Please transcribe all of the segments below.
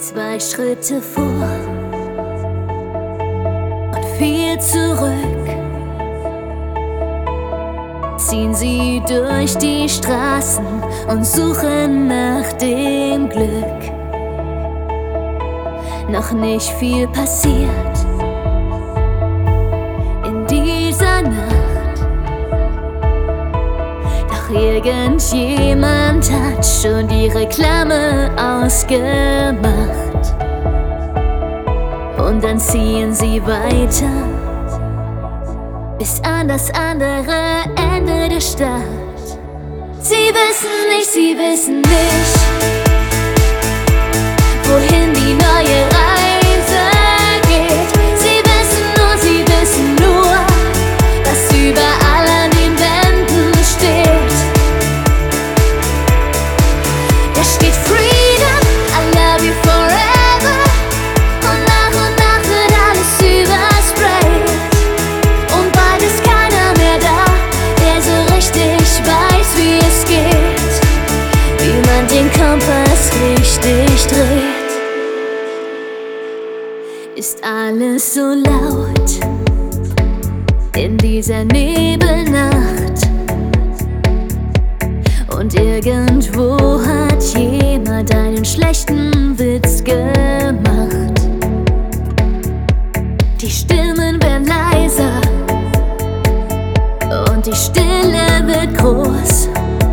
2 Schritte vor und 4 zurück. Ziehen sie durch die Straßen und suchen nach dem Glück. Noch nicht viel passiert in dieser Nacht, doch irgendjemand hat schon die Reklame ausgemacht. Und dann ziehen sie weiter bis an das andere Ende der Stadt. Sie wissen nicht, wohin die neue Reise geht. Sie wissen nur, was überall an den Wänden steht. Da steht Freedom, I love you forever. Und nach wird alles übersprayt. Und bald ist keiner mehr da, der so richtig weiß, wie es geht, wie man den Kompass richtig dreht. Ist alles so laut in dieser Nebelnacht, und irgendwo hat jemand einen schlechten Witz gemacht. Die Stimmen werden leiser und die Stille wird groß.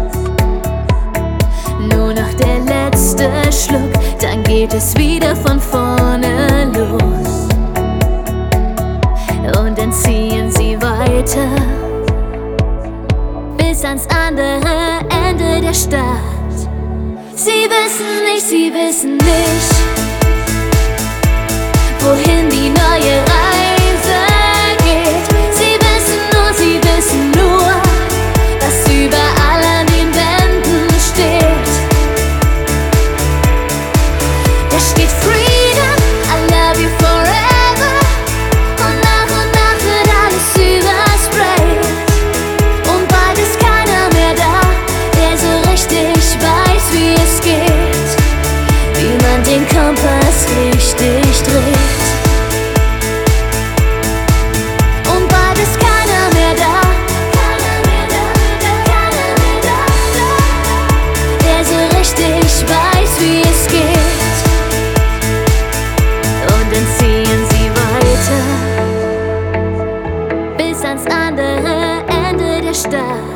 Nur noch der letzte Schluck, dann geht es wieder von vorne los. Und dann ziehen sie weiter bis ans andere Ende der Stadt. Sie wissen nicht, wohin die neue Reise geht. Sie wissen nur, was überall an den Wänden steht. Da steht Freedom, I love you forever. Und nach wird alles übersprayt. Und bald ist keiner mehr da, der so richtig weiß, wie es geht, wie man den Kompass richtig dreht. Und bald ist keiner mehr da, der so richtig weiß, wie es geht. Und dann ziehen sie weiter bis ans andere Ende der Stadt.